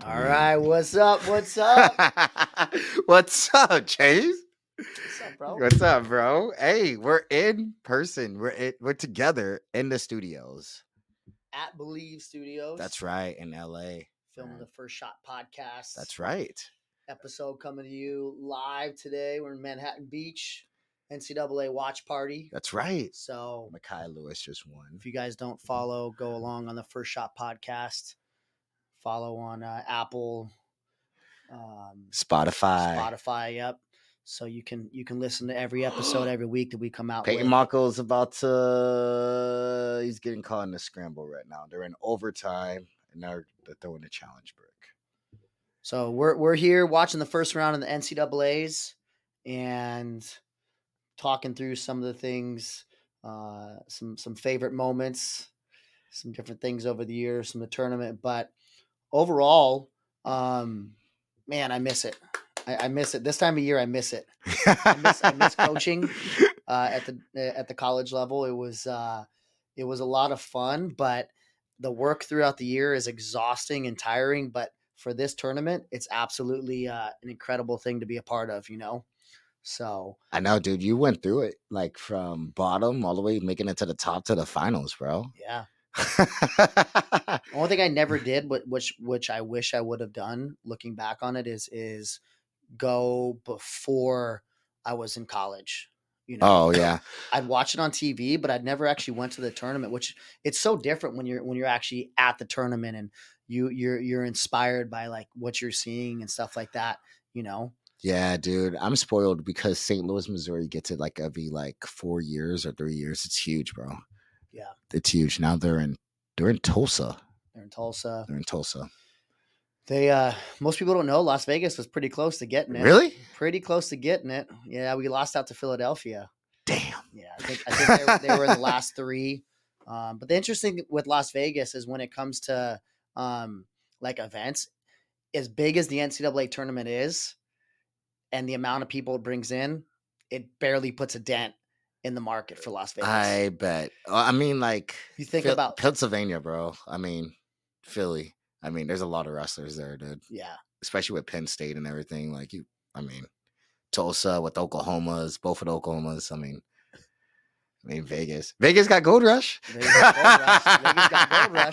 All right, what's up? What's up? What's up, Chase? What's up, bro? What's up, bro? Hey, we're in person. We're together in the studios. At Believe Studios. That's right, in LA. Filming the First Shot podcast. That's right. Episode coming to you live today. We're in Manhattan Beach, NCAA watch party. That's right. So Mekhi Lewis just won. If you guys don't follow, go along on the First Shot podcast. Follow on Apple, Spotify. Yep. So you can listen to every episode every week that we come out. Peyton Markle's about to. He's getting caught in the scramble right now. They're in overtime and they're throwing a challenge break. So we're here watching the first round of the NCAAs and talking through some of the things, some favorite moments, some different things over the years, some of the tournament. But overall, man, I miss it. I miss it. This time of year, I miss it. I miss coaching at the college level. It was a lot of fun, but the work throughout the year is exhausting and tiring. But for this tournament, it's absolutely an incredible thing to be a part of, you know? So I know, dude, you went through it like from bottom all the way, making it to the top to the finals, bro. Yeah. The only thing I never did, which I wish I would have done looking back on it is go before I was in college. You know, oh yeah, I'd watch it on TV, but I'd never actually went to the tournament, which it's so different when you're actually at the tournament and you're inspired by like what you're seeing and stuff like that, you know? Yeah, dude, I'm spoiled because St. Louis, Missouri gets it like every 4 years or 3 years. It's huge, bro. Yeah. It's huge. Now they're in Tulsa. They're in Tulsa. They most people don't know Las Vegas was pretty close to getting it. Really? Pretty close to getting it. Yeah, we lost out to Philadelphia. Damn. Yeah, I think they were in the last three. But the interesting with Las Vegas is when it comes to like events, as big as the NCAA tournament is, and the amount of people it brings in, it barely puts a dent in the market for Las Vegas. I bet. I mean, like you think about Pennsylvania, bro. I mean, Philly. I mean, there's a lot of wrestlers there, dude. Yeah. Especially with Penn State and everything. Tulsa with Oklahomas, both of the Oklahomas. I mean, Vegas. Vegas got Gold Rush. Vegas got Gold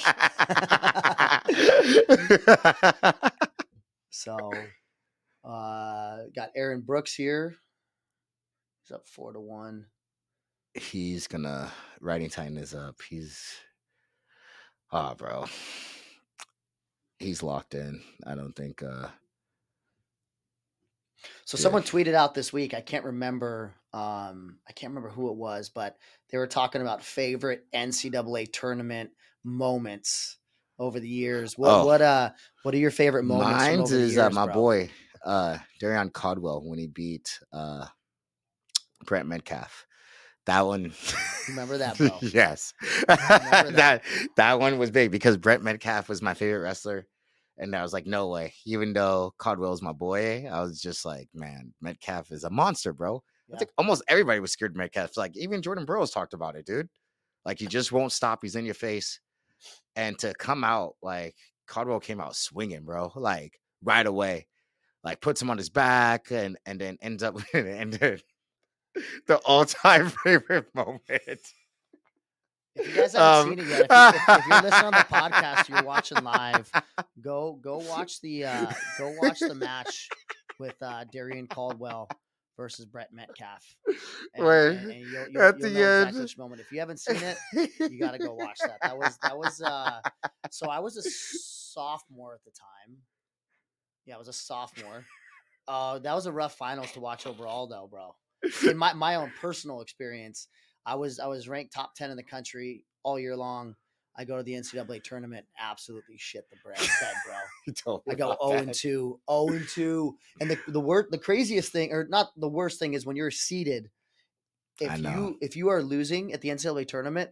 Rush. So, got Aaron Brooks here. He's up 4-1. He's gonna riding titan is up. Bro. He's locked in. I don't think So someone tweeted out this week, I can't remember who it was, but they were talking about favorite NCAA tournament moments over the years. What are your favorite moments? Mine is years, my boy Darian Caldwell when he beat Brent Metcalf. That one. Remember that, bro? Yes. that one was big because Brent Metcalf was my favorite wrestler. And I was like, no way. Even though Caldwell's my boy, I was just like, man, Metcalf is a monster, bro. Yeah. I think almost everybody was scared of Metcalf. Like, even Jordan Burroughs talked about it, dude. Like, he just won't stop. He's in your face. And to come out, like, Caldwell came out swinging, bro. Like, right away. Like, puts him on his back and then ends up the all-time favorite moment. If you guys haven't seen it yet, if you're listening on the podcast, you're watching live. Go watch the match with Darian Caldwell versus Brent Metcalf. And you'll know exactly which moment. If you haven't seen it, you got to go watch that. That was. So I was a sophomore at the time. Yeah, I was a sophomore. That was a rough finals to watch overall, though, bro. In my own personal experience. I was ranked top 10 in the country all year long. I go to the NCAA tournament, absolutely shit the bed, bro. I go 0-2. And the craziest thing, or not the worst thing, is when you're seeded. If you are losing at the NCAA tournament,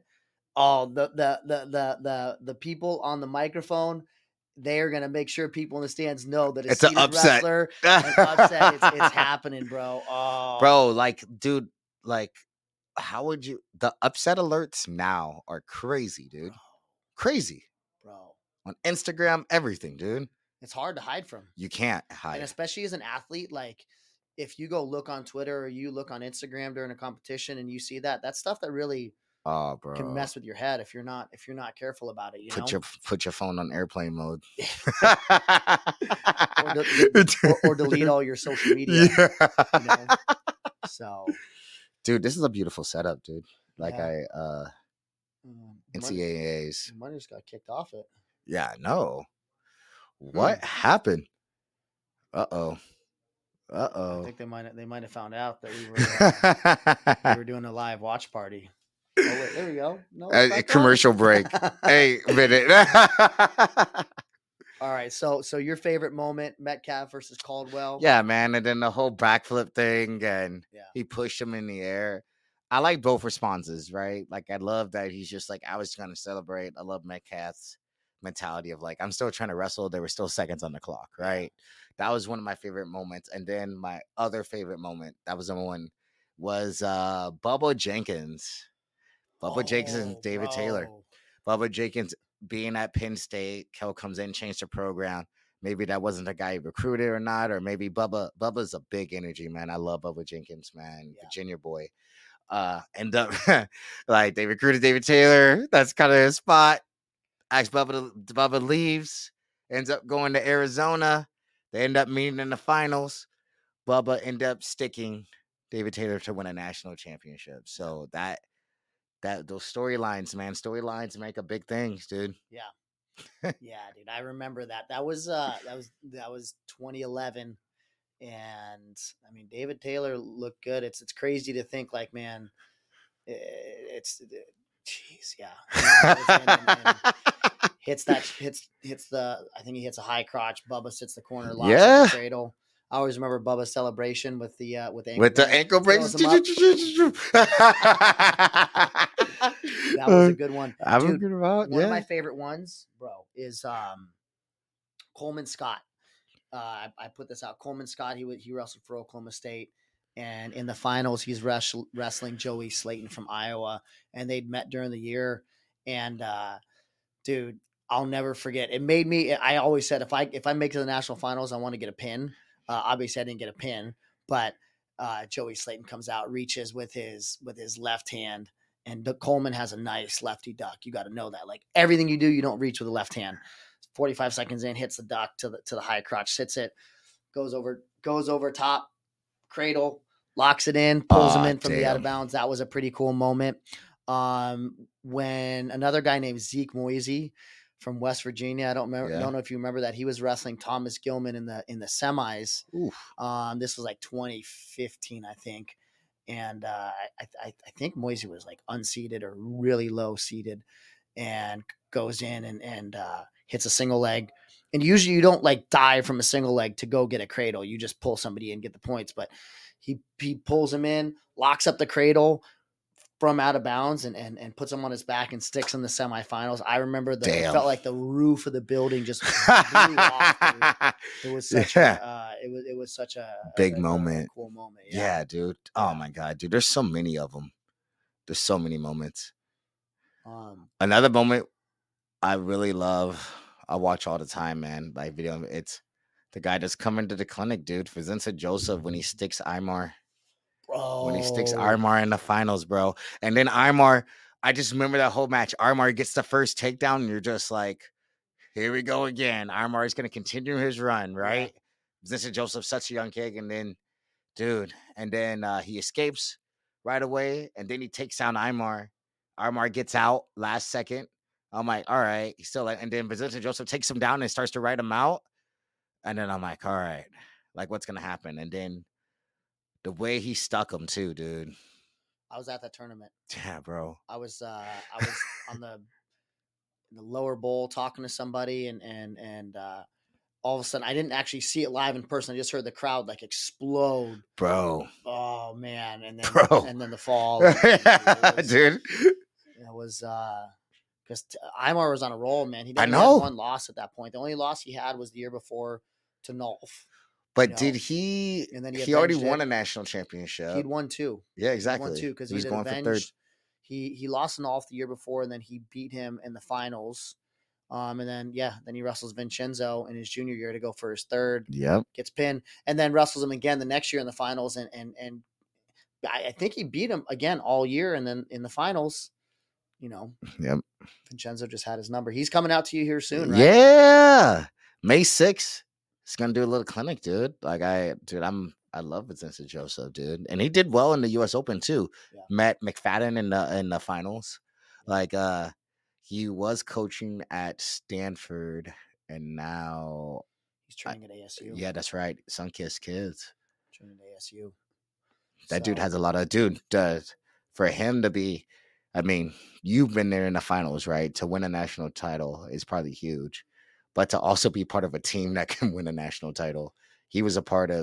the people on the microphone, they are gonna make sure people in the stands know that it's an upset. Wrestler, an upset. It's happening, bro. Oh, bro, like, dude, like. How would you? The upset alerts now are crazy, dude. Crazy, bro. On Instagram, everything, dude. It's hard to hide from. You can't And hide. especially as an athlete, like if you go look on Twitter or you look on Instagram during a competition and you see that, that's stuff that really Oh, can bro. mess with your head if you're not careful about it. You know, Put your phone on airplane mode. or delete all your social media. Yeah. You know? So, dude, this is a beautiful setup, dude. Like yeah. NCAAs. Money just got kicked off it. Yeah, no. What happened? Uh-oh. I think they might have found out that we were doing a live watch party. Oh wait, there we go. No, commercial break. Hey, minute. All right, so your favorite moment, Metcalf versus Caldwell? Yeah, man, and then the whole backflip thing, and he pushed him in the air. I like both responses, right? Like, I love that he's just like, I was going to celebrate. I love Metcalf's mentality of like, I'm still trying to wrestle. There were still seconds on the clock, right? That was one of my favorite moments. And then my other favorite moment, that was the one, was Bubba Jenkins. Bubba Jenkins and David Taylor. Bubba Jenkins being at Penn State. Kel comes in, changed the program. Maybe that wasn't the guy he recruited or not, or maybe Bubba's a big energy, man. I love Bubba Jenkins, man. Virginia boy. End up like they recruited David Taylor. That's kind of his spot. Asked Bubba leaves, ends up going to Arizona. They end up meeting in the finals. Bubba end up sticking David Taylor to win a national championship. So those storylines, man, make a big things, dude. Yeah, dude. I remember that. That was 2011. And I mean, David Taylor looked good. It's crazy to think, like, man, jeez, yeah. Hits the. I think he hits a high crotch. Bubba sits the corner, locks up the cradle. I always remember Bubba's celebration with the ankle brace. That was a good one. Dude, one of my favorite ones, bro, is Coleman Scott. I put this out. Coleman Scott, he wrestled for Oklahoma State, and in the finals, he's wrestling Joey Slayton from Iowa, and they'd met during the year. And dude, I'll never forget. It made me. I always said if I make it to the national finals, I want to get a pin. Obviously, I didn't get a pin, but Joey Slayton comes out, reaches with his left hand, and Coleman has a nice lefty duck. You got to know that. Like everything you do, you don't reach with the left hand. 45 seconds in, hits the duck to the high crotch, sits it, goes over top, cradle, locks it in, pulls him in from the out of bounds. That was a pretty cool moment. When another guy named Zeke Moisey from West Virginia, I don't know if you remember that, he was wrestling Thomas Gilman in the semis. This was like 2015, I think. And I think Moisey was like unseeded or really low seeded, and goes in and hits a single leg. And usually you don't like dive from a single leg to go get a cradle. You just pull somebody in, get the points. But he pulls him in, locks up the cradle from out of bounds, and puts him on his back and sticks in the semifinals. I remember it felt like the roof of the building just blew off. It was such it was such a big moment, a cool moment. Yeah, dude. Oh my God, dude. There's so many of them. There's so many moments. Another moment I really love, I watch all the time, man. Like video, it's the guy that's coming to the clinic, dude. Vincent Joseph when he sticks Imar. Bro. When he sticks Imar in the finals, bro. And then Imar, I just remember that whole match. Imar gets the first takedown, and you're just like, here we go again. Imar is going to continue his run, right? Yeah. Vincent Joseph, such a young kid. And then, dude, he escapes right away, and then he takes down Imar. Imar gets out last second. I'm like, all right. He's still like, and then Vincent Joseph takes him down and starts to write him out. And then I'm like, all right, like what's going to happen? And then the way he stuck him too, dude. I was at that tournament. Yeah, bro. I was on the lower bowl talking to somebody, and all of a sudden I didn't actually see it live in person. I just heard the crowd like explode. Bro. Oh man. And then and then the fall. Dude. It was because Imar was on a roll, man. He had one loss at that point. The only loss he had was the year before to Nolf. But did he? And then he already won a national championship. He'd won two. Yeah, exactly. He won two because he was going for third. He lost to Nolf the year before, and then he beat him in the finals. And then he wrestles Vincenzo in his junior year to go for his third. Yep. Gets pinned, and then wrestles him again the next year in the finals, and I think he beat him again all year, and then in the finals, Yep. Vincenzo just had his number. He's coming out to you here soon, right? Yeah, May 6th. He's gonna do a little clinic, dude. I love Vincenzo Joseph, dude, and he did well in the U.S. Open too. Yeah. Met McFadden in the finals. He was coaching at Stanford, and now he's training at ASU. Yeah, that's right. Sunkist Kids. Training at ASU. That dude has a lot of for him to be. I mean, you've been there in the finals, right? To win a national title is probably huge, but to also be part of a team that can win a national title, he was a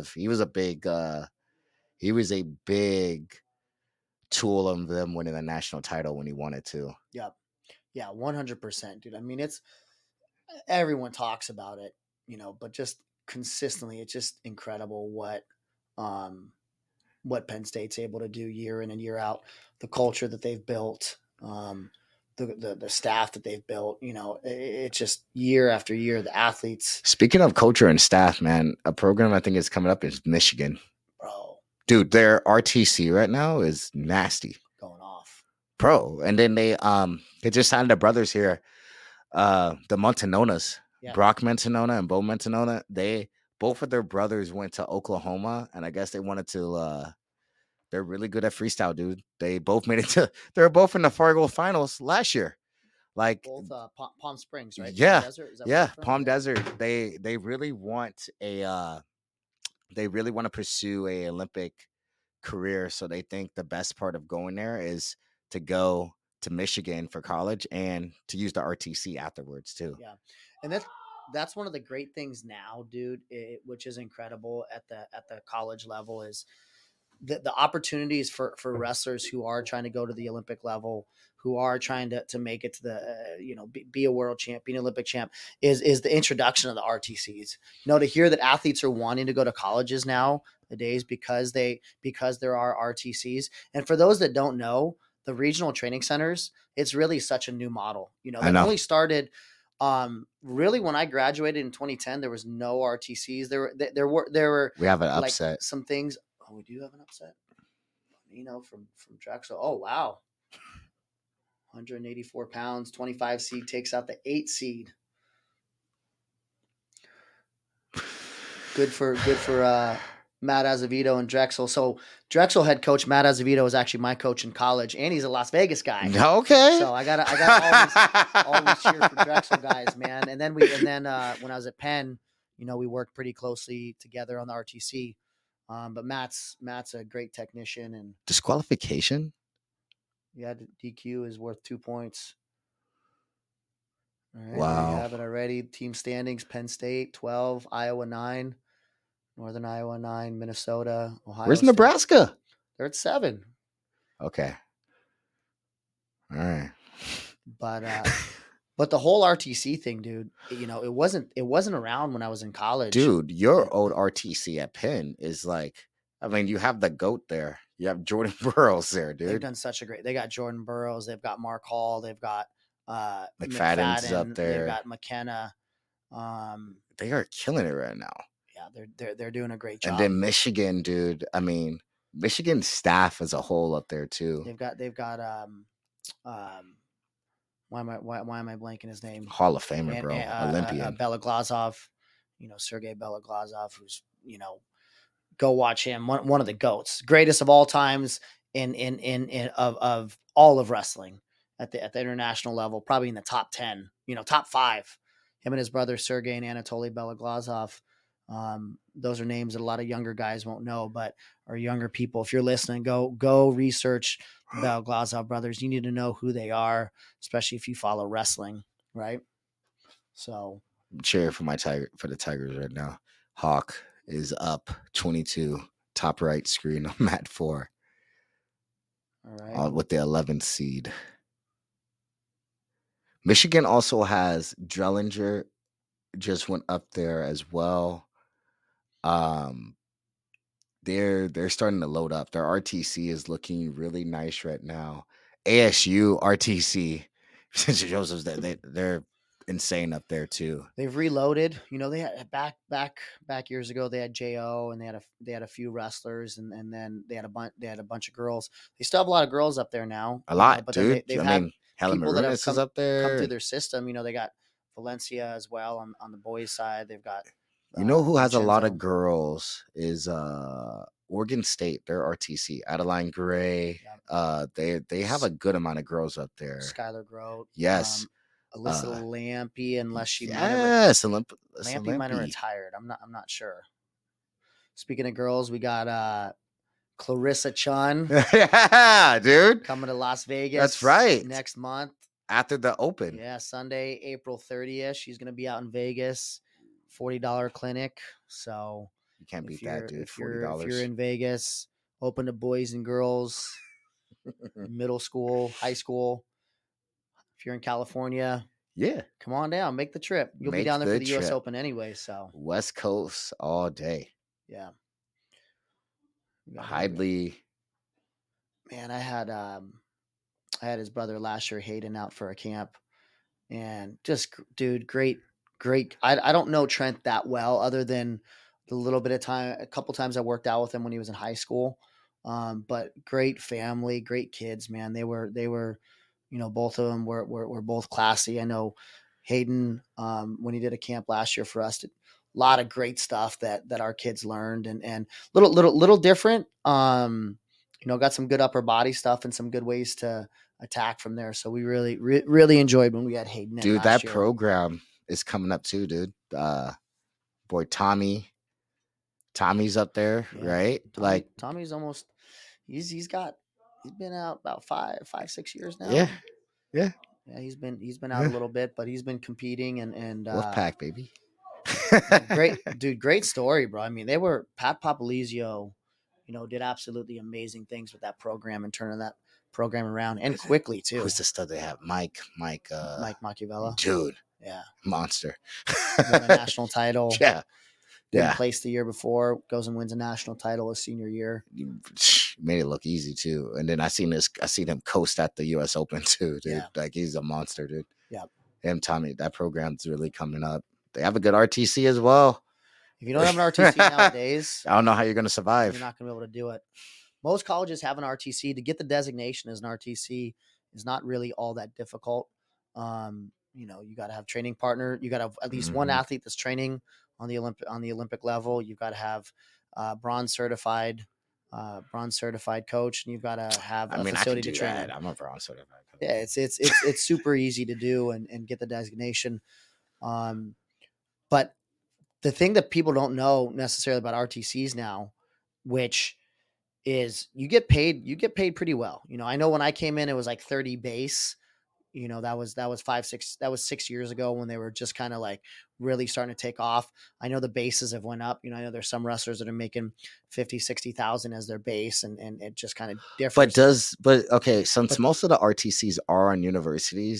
big tool of them winning the national title when he wanted to. Yep. Yeah, 100%, dude. I mean, it's everyone talks about it, but just consistently, it's just incredible what Penn State's able to do year in and year out. The culture that they've built, the staff that they've built, it's just year after year. The athletes. Speaking of culture and staff, man, a program I think is coming up is Michigan. Bro, dude, their RTC right now is nasty, going off, bro. And then they just signed their brothers here, the Montanonas, Brock Montanona and Bo Montanona. Both of their brothers went to Oklahoma, and I guess they wanted to. They're really good at freestyle, dude. They both made it to. They were both in the Fargo finals last year. Like both Palm Springs, right? Yeah, Palm Desert? Palm Desert. They really want a. They really want to pursue a Olympic career, so they think the best part of going there is to go to Michigan for college and to use the RTC afterwards too. Yeah, and that's one of the great things now, dude, which is incredible at the college level, is the opportunities for wrestlers who are trying to go to the Olympic level, who are trying to make it to the be a world champ, be an Olympic champ, is the introduction of the RTCs. To hear that athletes are wanting to go to colleges nowadays because there are RTCs. And for those that don't know, the regional training centers, it's really such a new model. They only started really when I graduated in 2010. There was no RTCs. There were we have an upset, like some things. Oh, we do have an upset. From Drexel. Oh, wow. 184 pounds, 25 seed takes out the 8 seed. Good for Matt Azevedo and Drexel. So Drexel head coach Matt Azevedo is actually my coach in college, and he's a Las Vegas guy. Okay. So I got always cheer for Drexel guys, man. And then when I was at Penn, we worked pretty closely together on the RTC. But Matt's a great technician. And disqualification. Yeah, DQ is worth 2 points. All right, wow. There you have it already. Team standings: Penn State 12, Iowa 9, Northern Iowa 9, Minnesota, Ohio. Where's State? Nebraska? They're at 7. Okay. All right. But the whole RTC thing, dude, it wasn't around when I was in college. Dude, your old RTC at Penn is like, I mean, you have the GOAT there. You have Jordan Burroughs there, dude. They've done such a great. They got Jordan Burroughs. They've got Mark Hall. They've got McFadden's up there. They've got McKenna. They are killing it right now. Yeah, they're doing a great job. And then Michigan, dude. I mean, Michigan staff as a whole up there too. They've got why am I blanking his name? Hall of Famer, bro. Olympian. Beloglazov, Sergey Beloglazov, who's, go watch him. One of the GOATs, greatest of all times of all of wrestling at the international level, probably in the top 10, top 5. Him and his brother Sergey and Anatoly Beloglazov. Those are names that a lot of younger guys won't know, but our younger people, if you're listening, go research the Beloglazov brothers. You need to know who they are, especially if you follow wrestling, right? So cheer for the Tigers right now. Hawk is up 22, top right screen on mat 4. All right. With the 11th seed. Michigan also has Drellinger, just went up there as well. They're starting to load up. Their RTC is looking really nice right now. ASU RTC, since Joseph's they're insane up there too. They've reloaded. You know, they had back years ago. They had Jo, and they had a few wrestlers, and then they had a bunch of girls. They still have a lot of girls up there now. A lot, but dude. they've I had mean, Helen people that have Marunas is up come there. through their system. You know, they got Valencia as well on the boys' side. They've got. You know who has a lot Vincenzo. of girls is Oregon State. They're RTC. Adeline Gray. They have a good amount of girls up there. Skylar Grote. Yes. Alyssa Lampy, unless she Lampy might have retired. I'm not sure. Speaking of girls, we got Clarissa Chun. Yeah, dude. Coming to Las Vegas. That's right. Next month. After the Open. Yeah, Sunday, April 30th. She's going to be out in Vegas. $40 clinic. So you can't beat that, dude. $40. If you're in Vegas, open to boys and girls, middle school, high school. If you're in California, yeah, come on down, make the trip. You'll be down there for the U.S. Open anyway. So West Coast all day. Yeah. Hidley. Man, I had his brother last year, Hayden, out for a camp, and just, dude, great. I don't know Trent that well, other than the little bit of time, a couple times I worked out with him when he was in high school. But great family, great kids, man. They were, you know, both of them were both classy. I know Hayden, when he did a camp last year for us, did a lot of great stuff that our kids learned, and little different. You know, got some good upper body stuff and some good ways to attack from there. So we really enjoyed when we had Hayden. Dude, that program is coming up too, dude. Boy, Tommy's up there, right? Tommy's almost, he's been out about 5-6 years now. Yeah. He's been out a little bit, but he's been competing and Wolfpack, baby. Great story, bro. I mean, Pat Popolizio, you know, did absolutely amazing things with that program and turning that program around, and quickly too. Who's the stud they have? Mike Machiavello. Dude. Yeah. Monster. Won a national title. Yeah. Didn't place the year before, goes and wins a national title his senior year. Made it look easy too. And then I seen him coast at the US Open too, dude. Yeah. Like, he's a monster, dude. Yeah. Him, Tommy, that program's really coming up. They have a good RTC as well. If you don't have an RTC nowadays, I don't know how you're going to survive. You're not going to be able to do it. Most colleges have an RTC. To get the designation as an RTC is not really all that difficult. You know, you got to have training partner. You got to have at least one athlete that's training on the Olympic level. You've got to have bronze certified coach, and you've got to have a facility to train in. I'm a bronze certified coach. Yeah, it's super easy to do and get the designation. But the thing that people don't know necessarily about RTCs now, which is you get paid pretty well. You know, I know when I came in, it was like 30 base. You know, that was 6 years ago when they were just kind of like really starting to take off. I know the bases have went up. You know, I know there's some wrestlers that are making 50,000-60,000 as their base, and it just kind of differs. Since most of the RTCs are on universities,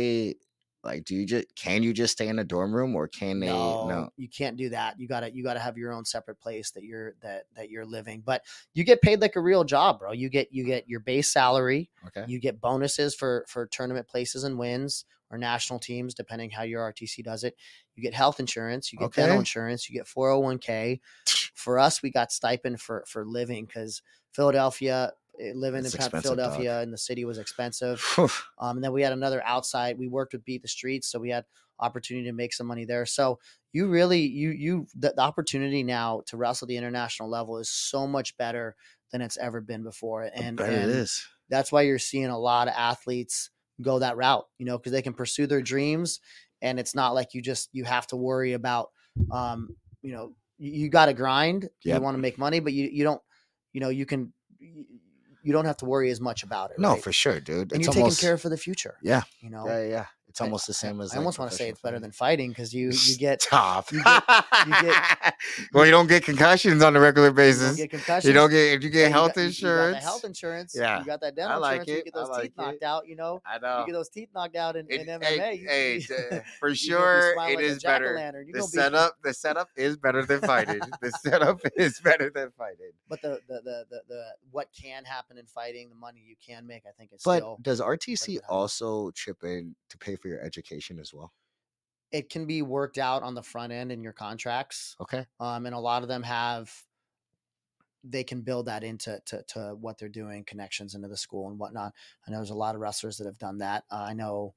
can you just stay in a dorm room, or can they? No, you can't do that. You gotta have your own separate place that you're living, but you get paid like a real job, bro. You get your base salary. Okay. You get bonuses for tournament places and wins, or national teams, depending how your RTC does it. You get health insurance, you get dental insurance, you get 401k. For us, we got stipend for living, because Philadelphia, living in Philadelphia in the city was expensive. And then we had another outside. We worked with Beat the Streets, so we had opportunity to make some money there. So you really, the opportunity now to wrestle the international level is so much better than it's ever been before. And it is. That's why you're seeing a lot of athletes go that route, you know, because they can pursue their dreams, and it's not like you have to worry about, you know, you got to grind. You want to make money, but you don't, you know, you don't have to worry as much about it. No, right? For sure, dude. And you're taking care of for the future. Yeah. You know? Yeah. It's almost the same as. I almost want to say it's better than fighting, because you get tough. Well, you don't get concussions on a regular basis. You don't get concussions. You don't get if you get health insurance. You got the health insurance. Yeah. You got that dental insurance. You get those teeth knocked out. You know. I know. You get those teeth knocked out in MMA. For sure, it is better. The setup is better than fighting. The setup is better than fighting. But the what can happen in fighting, the money you can make, I think is but still. Does RTC also chip in to pay for your education as well? it can be worked out on the front end in your contracts. Okay. And a lot of them they can build that into to what they're doing, connections into the school and whatnot. I know there's a lot of wrestlers that have done that. I know,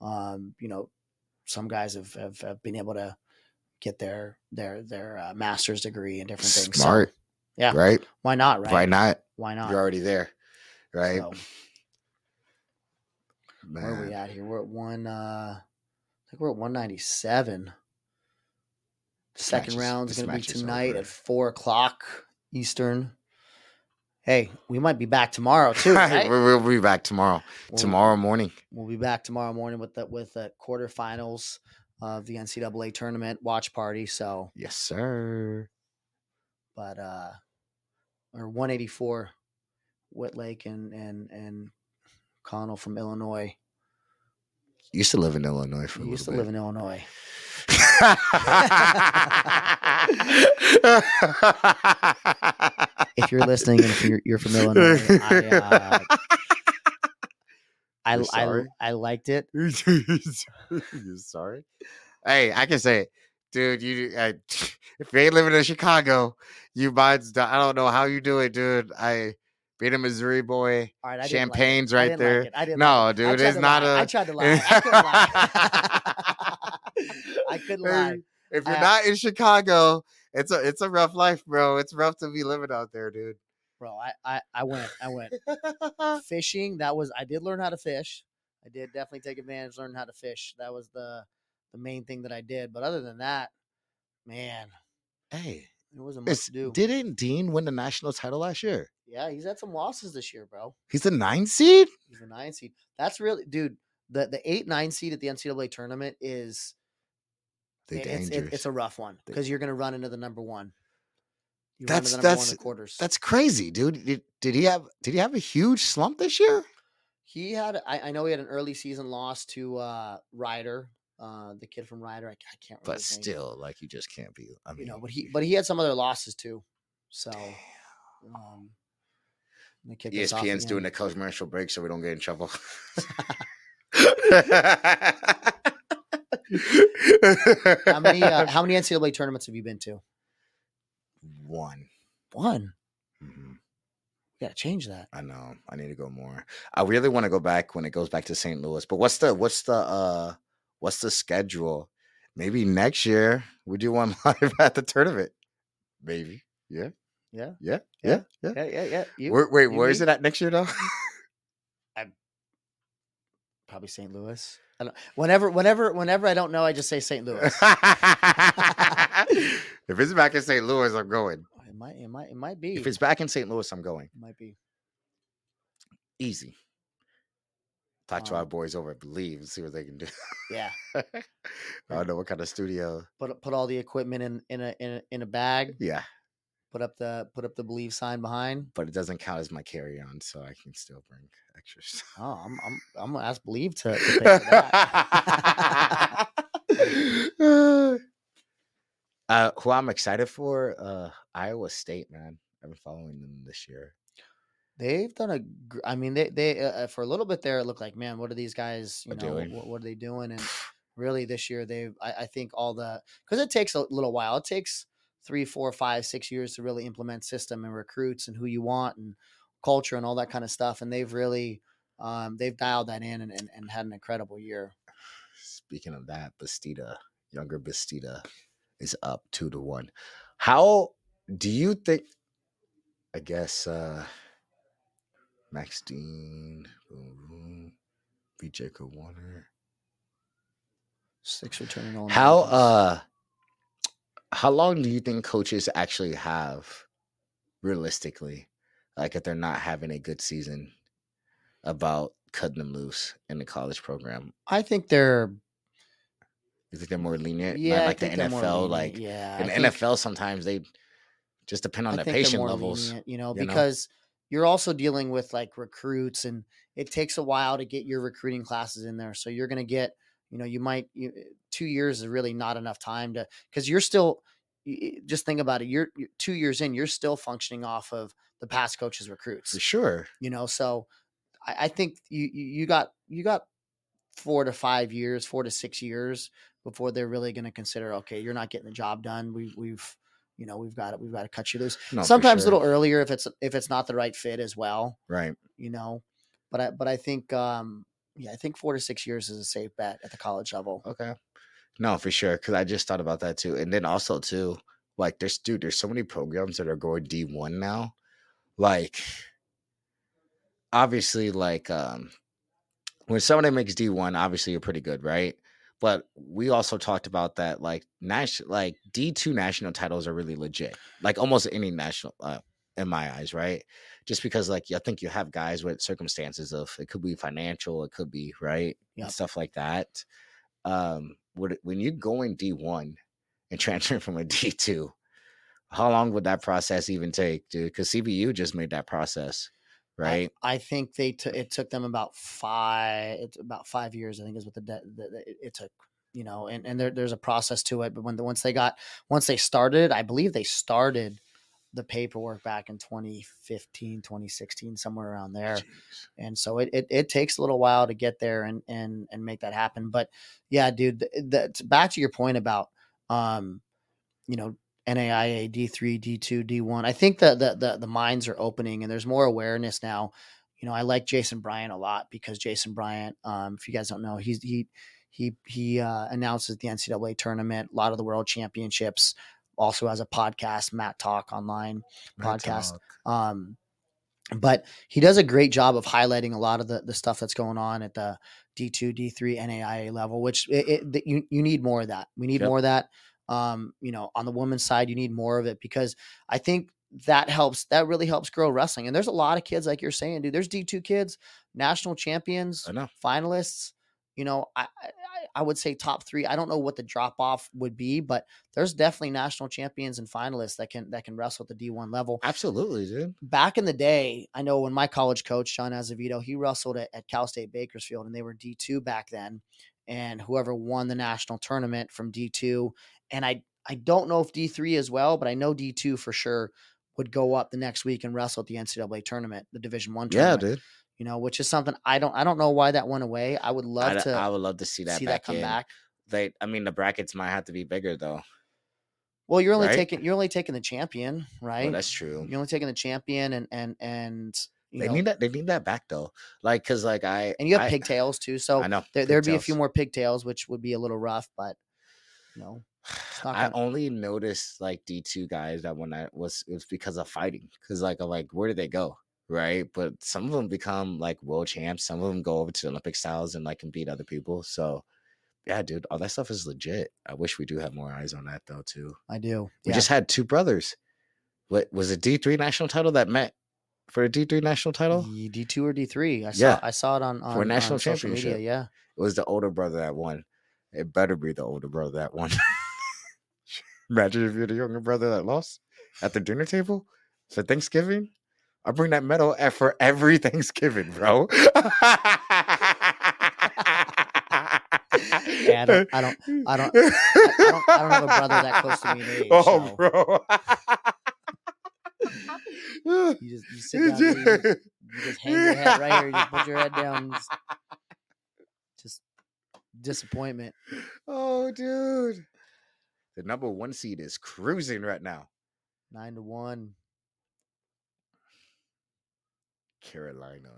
some guys have been able to get their master's degree and different things. Smart. So, yeah. Right. Why not? Right. Why not? Why not? You're already there. Right. So, where are we at here? We're at I think we're at 197. Second round is going to be tonight at 4:00 Eastern. Hey, we might be back tomorrow too. Right? We'll be back tomorrow. Tomorrow morning. We'll be back tomorrow morning with the quarterfinals of the NCAA tournament watch party. So yes, sir. But or 184, Whitlake and Connell from Illinois. Used to live in Illinois for a little bit. Used to live in Illinois. If you're listening and if you're from Illinois, I liked it. You're sorry? Hey, I can say it. Dude, if you ain't living in Chicago, you might. I don't know how you do it, dude. Being a Missouri boy, right, Champagne's right there. No, dude, it's not I tried to lie. I couldn't lie. If you're not in Chicago, it's a rough life, bro. It's rough to be living out there, dude. Bro, I went fishing. I did learn how to fish. I did definitely take advantage, learn how to fish. That was the main thing that I did. But other than that, man, hey, there wasn't much to do. Didn't Dean win the national title last year? Yeah, he's had some losses this year, bro. He's a 9 seed? He's a 9 seed. That's really, dude, the 8-9 seed at the NCAA tournament is it's a rough one because you're going to run into the number one. That's in the quarters. That's crazy, dude. Did he have a huge slump this year? He had, I know he had an early season loss to Ryder, the kid from Ryder. I can't remember. But still, like, you just can't be. I mean, but he had some other losses too. So, ESPN's doing a commercial break so we don't get in trouble. How many NCAA tournaments have you been to? One. Mm-hmm. We gotta change that. I know. I need to go more. I really want to go back when it goes back to St. Louis. But what's the schedule? Maybe next year we do one live at the tournament. Maybe. Yeah. Where is it at next year though? Probably St. Louis. I don't, whenever I don't know, I just say St. Louis. If it's back in St. Louis, I'm going. It might be. If it's back in St. Louis, I'm going. It might be. Easy. Talk to our boys over at Believe and see what they can do. Yeah. I don't know what kind of studio. Put all the equipment in a bag. Yeah. Put up the Believe sign behind. But it doesn't count as my carry-on, so I can still bring extras. Oh, I'm gonna ask Believe to pay for that. Who I'm excited for, Iowa State, man. I've been following them this year. They've done they for a little bit there. It looked like, man, what are these guys? Doing? What are they doing? And really, this year I think because it takes a little while. It takes 3, 4, 5, 6 years to really implement system and recruits and who you want and culture and all that kind of stuff. And they've really they've dialed that in and had an incredible year. Speaking of that, younger Bastida is up 2-1. How do you think? I guess Max Dean, B. Jacob Warner, 6 returning all. How long do you think coaches actually have, realistically, like if they're not having a good season, about cutting them loose in the college program? I think they're. You think they're more lenient? Yeah, not like the NFL. Like, yeah, in the NFL, sometimes they just depend on their patient levels. Lenient, because you're also dealing with like recruits, and it takes a while to get your recruiting classes in there. So you're going to get, 2 years is really not enough time because you're still, just think about it. You're 2 years in, you're still functioning off of the past coaches' recruits. For sure. So I think you got 4 to 5 years, 4 to 6 years before they're really going to consider, okay, you're not getting the job done. We've got to cut you loose. No, for Sometimes a sure. little earlier if it's not the right fit as well. Right. But I think I think 4 to 6 years is a safe bet at the college level. Okay. No, for sure. Because I just thought about that too, and then also too, like there's so many programs that are going D1 now. Like, obviously, like when somebody makes D1, obviously you're pretty good, right? But we also talked about that, like D2 national titles are really legit, like almost any national, in my eyes, right? Just because, like, I think you have guys with circumstances of it could be financial, it could be right, and stuff like that. When you go in D1 and transfer from a D2, how long would that process even take, dude? Because CBU just made that process. Right. I think it took them about 5 years, I think is what it took, and there's a process to it. But once they started, I believe they started the paperwork back in 2015, 2016, somewhere around there. Jeez. And so it takes a little while to get there and make that happen. But yeah, dude, back to your point about, NAIA, D3, D2, D1. I think the minds are opening and there's more awareness now. I like Jason Bryant a lot because Jason Bryant, if you guys don't know, he announces the NCAA tournament, a lot of the world championships, also has a podcast, Matt Talk online podcast. But he does a great job of highlighting a lot of the stuff that's going on at the D2, D3, NAIA level, which you need more of that. We need more of that. On the women's side, you need more of it because I think that really helps grow wrestling. And there's a lot of kids, like you're saying, dude, there's D2 kids, national champions, finalists, I would say top 3. I don't know what the drop off would be, but there's definitely national champions and finalists that can wrestle at the D1 level. Absolutely, dude. Back in the day, I know when my college coach, John Azevedo, he wrestled at Cal State Bakersfield and they were D2 back then. And whoever won the national tournament from D2, and I don't know if D3 as well, but I know D2 for sure would go up the next week and wrestle at the NCAA tournament, the Division I tournament. Yeah, dude. Which is something I don't know why that went away. I would love to see that come back. The brackets might have to be bigger though. Well, you're only taking the champion, right? Well, that's true. You're only taking the champion and they need that back though. Like, cause like and you have pigtails too. So I know there'd be a few more pigtails, which would be a little rough, but I only noticed like D2 guys that when it was because of fighting. Cause like where did they go? Right. But some of them become like world champs. Some of them go over to the Olympic styles and like can beat other people. So yeah, dude, all that stuff is legit. I wish we do have more eyes on that though too. I do. We just had 2 brothers. What was it? D3 national title that met for a D3 national title? D2 or D3. I saw it on for a national championship. Media, yeah. It was the older brother that won. It better be the older brother that won. Imagine if you're the younger brother that lost at the dinner table for Thanksgiving. I bring that medal for every Thanksgiving, bro. Yeah, I don't have a brother that close to me in age. Oh, so. Bro. You sit down there, you just hang your head right here, you just put your head down. Just disappointment. Oh, dude. The number 1 seed is cruising right now. 9-1. Carolina.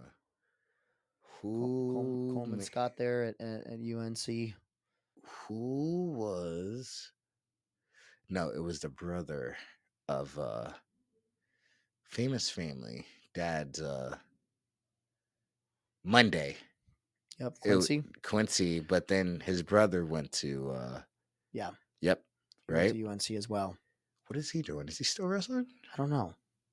Coleman Scott there at UNC. Who was? No, it was the brother of famous family. Dad's Monday. Yep, Quincy, but then his brother went to yeah. Yep. Right. To UNC as well. What is he doing? Is he still wrestling? I don't know.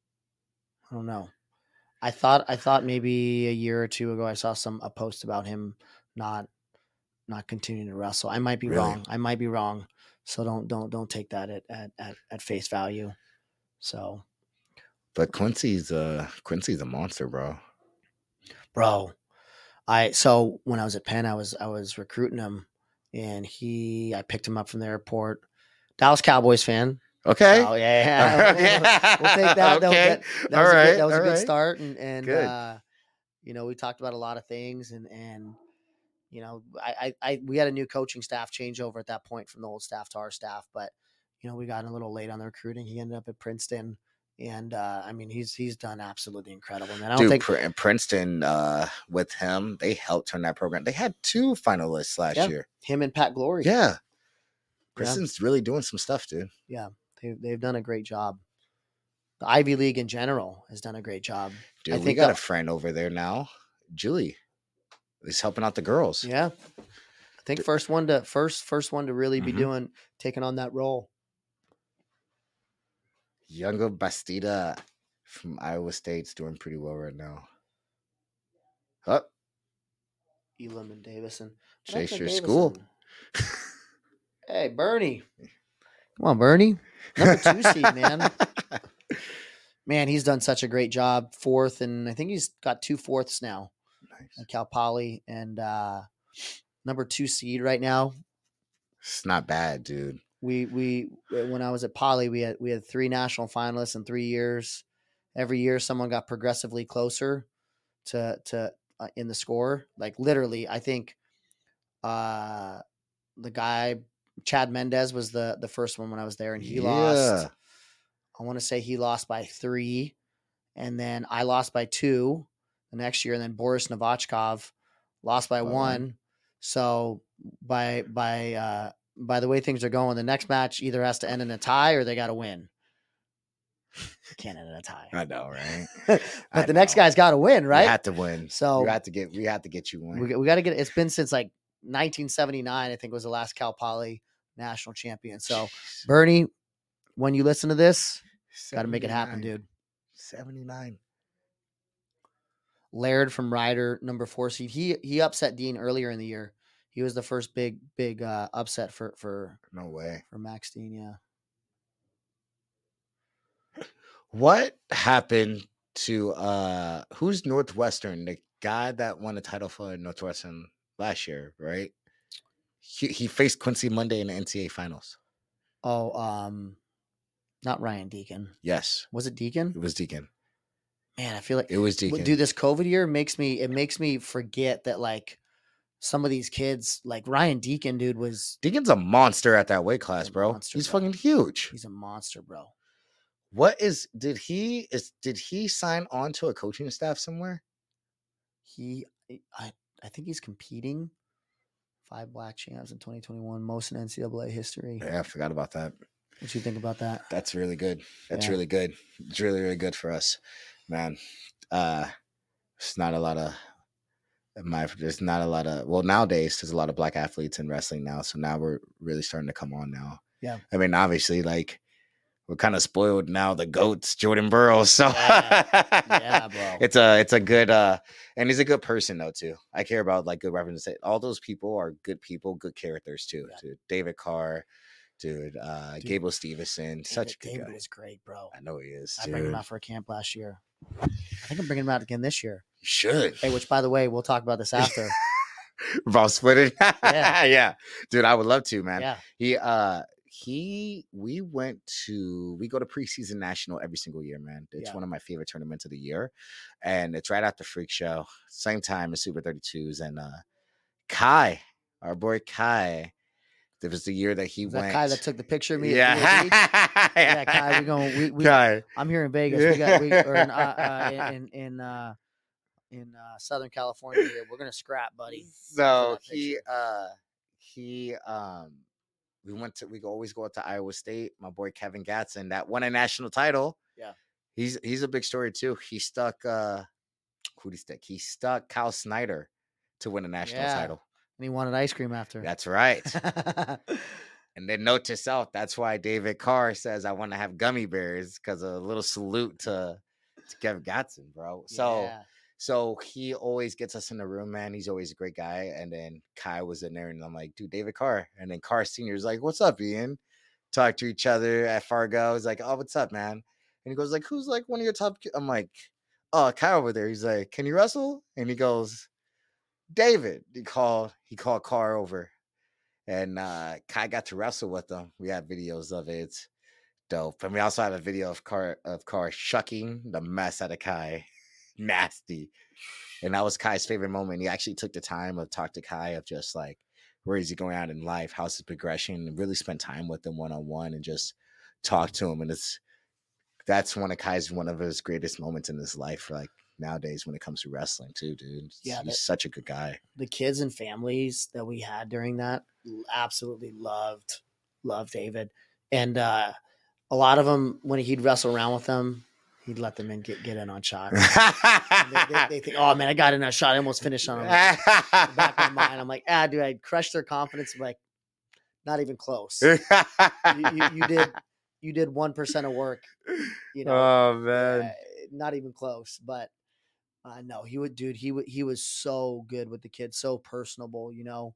I thought maybe a year or 2 ago I saw a post about him not continuing to wrestle. I might be wrong. So don't take that at face value. So, but Quincy's a monster, bro. Bro, so when I was at Penn, I was recruiting him, and I picked him up from the airport. Dallas Cowboys fan. Okay. Oh yeah. We'll take that. Okay. That was a good start, and good. We talked about a lot of things, and you know, we had a new coaching staff changeover at that point from the old staff to our staff, but you know, we got a little late on the recruiting. He ended up at Princeton. And I mean, he's done absolutely incredible, man. I don't think Princeton with him, they helped turn that program. They had 2 finalists last year. Him and Pat Glory. Yeah, Princeton's really doing some stuff, dude. Yeah, they've done a great job. The Ivy League in general has done a great job. Dude, I think we got a friend over there now, Julie. He's helping out the girls. Yeah, I think first one to really be taking on that role. Younger Bastida from Iowa State's doing pretty well right now. Up. Elam and Davison. Chase your school. Hey, Bernie. Come on, Bernie. Number 2 seed, man. Man, he's done such a great job. 4th, and I think he's got 2 4ths now. Nice. At Cal Poly, and number 2 seed right now. It's not bad, dude. We when I was at Poly, we had 3 national finalists in 3 years. Every year, someone got progressively closer to in the score. Like literally, I think the guy Chad Mendez was the first one when I was there, and he lost. I want to say he lost by 3, and then I lost by 2 the next year, and then Boris Novachkov lost by 1. So by the way things are going, the next match either has to end in a tie or they got to win. Can't end in a tie. I know, right? But the next guy's got to win, right? We had to win. So we have to get you one. We got to get. It's been since like 1979, I think, was the last Cal Poly national champion. So Bernie, when you listen to this, got to make it happen, dude. 79. Laird from Ryder, number 4 seed. He upset Dean earlier in the year. He was the first big upset for no way for Max Dean. Yeah. What happened to who's Northwestern? The guy that won the title for Northwestern last year, right? He faced Quincy Monday in the NCAA finals. Oh, not Ryan Deacon. Yes. Was it Deacon? It was Deacon. Man, I feel like it was Deacon. Dude, this COVID year makes me forget that like some of these kids, like Ryan Deacon, dude, Deacon's a monster at that weight class, bro. He's fucking huge. He's a monster, bro. Did he sign on to a coaching staff somewhere? I think he's competing. 5 black champs in 2021, most in NCAA history. Yeah, I forgot about that. What you think about that? That's really good. Really good. It's really, really good for us, man. It's not a lot of well, nowadays there's a lot of black athletes in wrestling now, so now we're really starting to come on now. Yeah. I mean, obviously, like we're kind of spoiled now. The GOAT's Jordan Burroughs. So yeah, bro. It's a good and he's a good person though too. I care about like good representation. All those people are good people, good characters too. Yeah. Dude, David Carr, dude, Gable Stevenson, such a good David guy. is great, bro. I know he is. I bring him out for a camp last year. I think I'm bringing him out again this year. You should. Hey, which by the way, we'll talk about this after. About splitting. Yeah, dude, I would love to, man. Yeah. We go to preseason national every single year, man. It's one of my favorite tournaments of the year, and it's right after Freak Show, same time as Super 32s. And Kai, our boy Kai, it was the year that he went. Kai that took the picture of me. Yeah, yeah, Kai. Kai. I'm here in Vegas. In Southern California here. We're gonna scrap, buddy. So we always go up to Iowa State. My boy Kevin Gatson that won a national title. Yeah. He's a big story too. He stuck who'd he stick? He stuck Kyle Snyder to win a national title. And he wanted ice cream after. That's right. And then note to self, that's why David Carr says I want to have gummy bears, because a little salute to Kevin Gatson, bro. So he always gets us in the room, man. He's always a great guy. And then Kai was in there, and I'm like, dude, David Carr. And then Carr Sr.'s like, what's up, Ian? Talk to each other at Fargo. He's like, oh, what's up, man? And he goes like, who's like one of your top? I'm like, oh, Kai over there. He's like, can you wrestle? And he goes, David. He called Carr over, and Kai got to wrestle with him. We have videos of it. It's dope. And we also have a video of Carr shucking the mess out of Kai. nasty. And that was Kai's favorite moment. He actually took the time to talk to Kai of just like, where is he going out in life? How's his progression? And really spend time with him one-on-one and just talk to him. And that's one of his greatest moments in his life, like nowadays when it comes to wrestling too, dude. Yeah, he's such a good guy. The kids and families that we had during that absolutely loved David. And a lot of them, when he'd wrestle around with them, he'd let them in, get in on shot. they think, oh man, I got in a shot. I almost finished on him. Back in my mind, I'm like, dude, I crushed their confidence. I'm like, not even close. You did 1% of work. You know. Oh man, not even close. But no, he was so good with the kids, so personable. You know.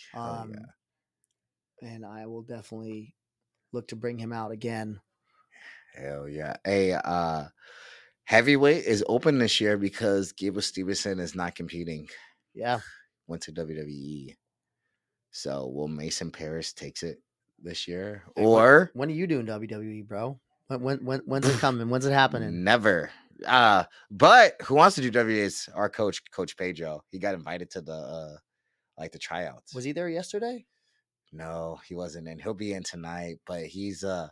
And I will definitely look to bring him out again. Hell yeah. Hey, heavyweight is open this year because Gable Stevenson is not competing. Yeah. Went to WWE. So will Mason Paris takes it this year? Or when are you doing WWE, bro? When's it coming? When's it happening? Never. But who wants to do WWE is our coach Pedro. He got invited to the the tryouts. Was he there yesterday? No, he wasn't in. He'll be in tonight, but he got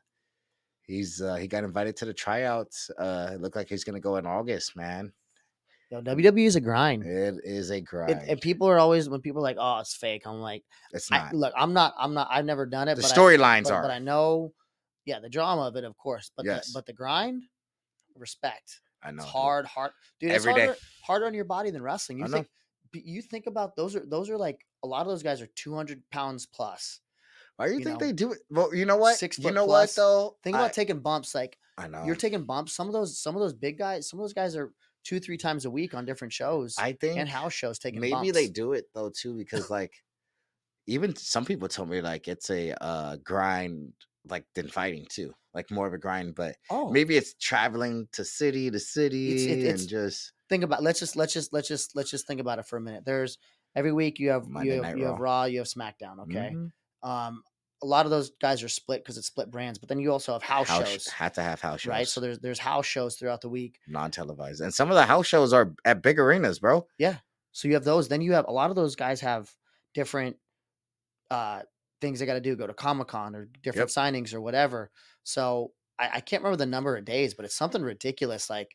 invited to the tryouts. It looked like he's gonna go in August, man. Yo, WWE is a grind. It is a grind. And people are always, when people are like, oh, it's fake, I'm like, it's not. Look, I'm not, I've never done it. The storylines are. But I know, the drama of it, of course. But the grind, respect. I know. It's hard. Dude, it's harder on your body than wrestling. You think about those are like, a lot of those guys are 200 pounds plus. Why do you think they do it? Well, you know what? 6 foot you know plus. What though? Think about taking bumps. Like, I know you're taking bumps. Some of those big guys. Some of those guys are 2-3 times a week on different shows. I think, and house shows taking maybe bumps. They do it though too because like even some people told me like it's a grind like than fighting too, like more of a grind. But maybe it's traveling to city to city it's just think about. Let's just think about it for a minute. There's every week you have Raw, you have SmackDown. Okay. Mm-hmm. A lot of those guys are split because it's split brands, but then you also have house shows. Have to have house shows, right? So there's house shows throughout the week, non-televised, and some of the house shows are at big arenas, bro. Yeah. So you have those. Then you have a lot of those guys have different things they got to do. Go to Comic-Con or different signings or whatever. So I can't remember the number of days, but it's something ridiculous, like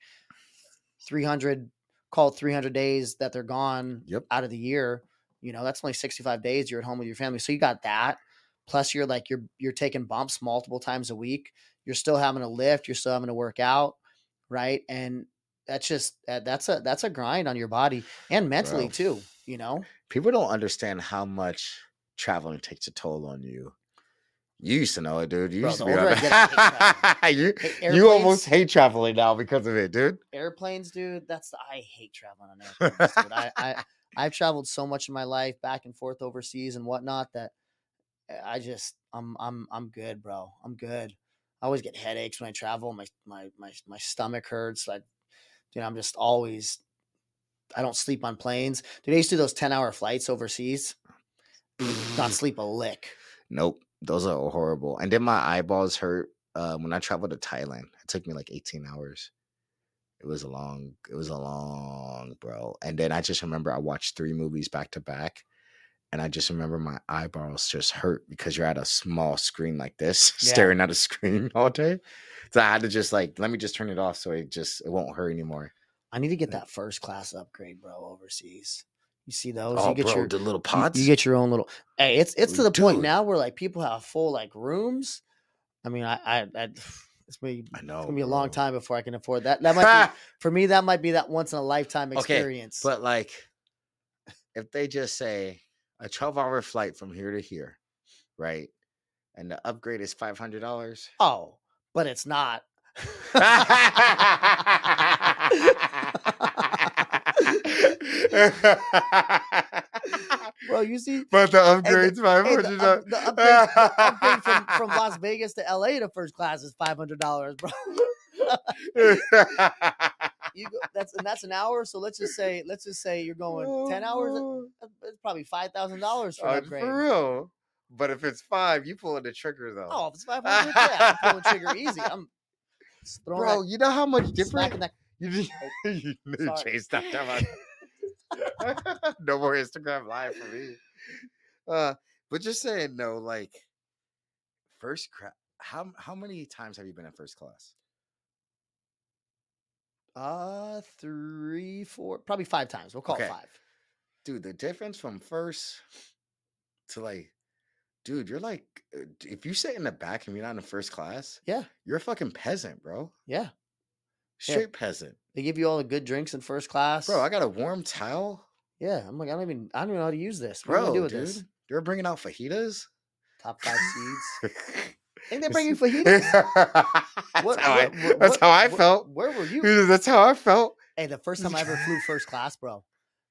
300 days that they're gone out of the year. You know, that's only 65 days you're at home with your family. So you got that. Plus you're taking bumps multiple times a week. You're still having to lift. You're still having to work out. Right. And that's a grind on your body and mentally too. You know, people don't understand how much traveling takes a toll on you. You used to know it, dude. You used to be you almost hate traveling now because of it, dude. Airplanes, dude. I hate traveling on airplanes, dude. I've traveled so much in my life back and forth overseas and whatnot that I'm good, bro. I'm good. I always get headaches when I travel. My stomach hurts. I'm just always. I don't sleep on planes. Dude, I used to do those 10-hour flights overseas. Not sleep a lick. Nope, those are horrible. And then my eyeballs hurt when I traveled to Thailand. It took me like 18 hours. It was long, bro. And then I just remember I watched 3 movies back to back. And I just remember my eyeballs just hurt because you're at a small screen like this, staring at a screen all day. So I had to just let me just turn it off so it won't hurt anymore. I need to get that first class upgrade, bro, overseas. You see those? Oh, you get the little pods? You get your own little. Hey, it's to the point now where people have full rooms. I mean, it's gonna be a long time before I can afford that. That might be, for me. That might be that once in a lifetime experience. Okay, but if they just say a 12-hour flight from here to here, right, and the upgrade is $500. Oh, but it's not. Bro, you see, but the upgrade's $500. The upgrade from Las Vegas to LA to first class is $500, bro. That's an hour. So let's just say you're going 10 hours. It's probably $5,000 for an upgrade. For real. But if it's 5, you pulling the trigger though. Oh, if it's 500, I'm pulling the trigger easy. I'm bro. You know how much different? You Sorry. Chase stopped talking about no more Instagram live for me. But just saying, no, like how many times have you been in first class? 3, 4, probably 5 times. We'll call it 5. Dude, the difference from first to like, dude, you're like, if you sit in the back and you're not in first class, Yeah, you're a fucking peasant, bro. yeah. Straight peasant. They give you all the good drinks in first class. Bro, I got a warm towel. Yeah, I'm like, I don't even know how to use this. What Bro, do I do with dude, this? they're bringing out fajitas. Top 5 seeds. Think they bring you fajitas? That's how I felt. Where were you? That's how I felt. Hey, the first time I ever flew first class, bro.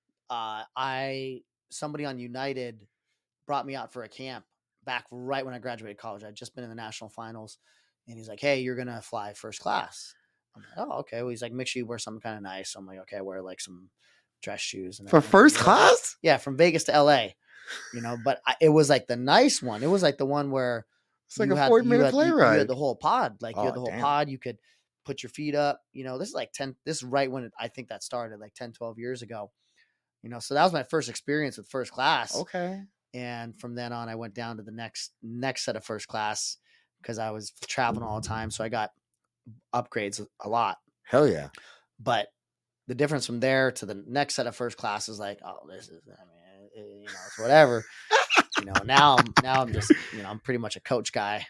Somebody on United brought me out for a camp back right when I graduated college. I'd just been in the national finals, and he's like, "Hey, you're gonna fly first class." I'm like, "Oh, okay." Well, he's like, "Make sure you wear something kind of nice." So I'm like, "Okay, I wear like some dress shoes." And for first class? Yeah, from Vegas to LA. But it was like the nice one. It was like the one where it's like a 40-minute plane ride. You had the whole pod. Like you had the whole pod. You could put your feet up. This is like 10. This is right when I think that started, like 10, 12 years ago. So that was my first experience with first class. Okay. And from then on, I went down to the next set of first class because I was traveling all the time. So I got upgrades a lot. Hell yeah. But the difference from there to the next set of first class is like, oh, this is, it's whatever. Now I'm just, I'm pretty much a coach guy.